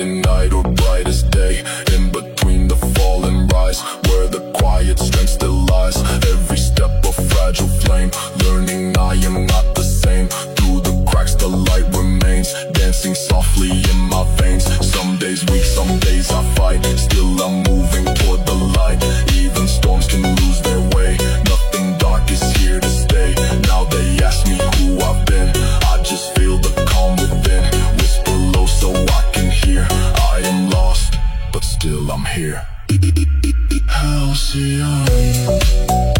fading night or brightest day. In between the fall and rise, where the quiet strength still lies. Every step a fragile flame, learning I am not the same. Through the cracks the light remains, dancing softly in my veins. Some days weak, some days I fight, still I'm moving toward the light. Even storms can lose their way, nothing dark is here to stay. Now they ask me who I've been, I just feel the calm within. Whisper low so I can hear, I am lost, but still I'm here. Halcyon.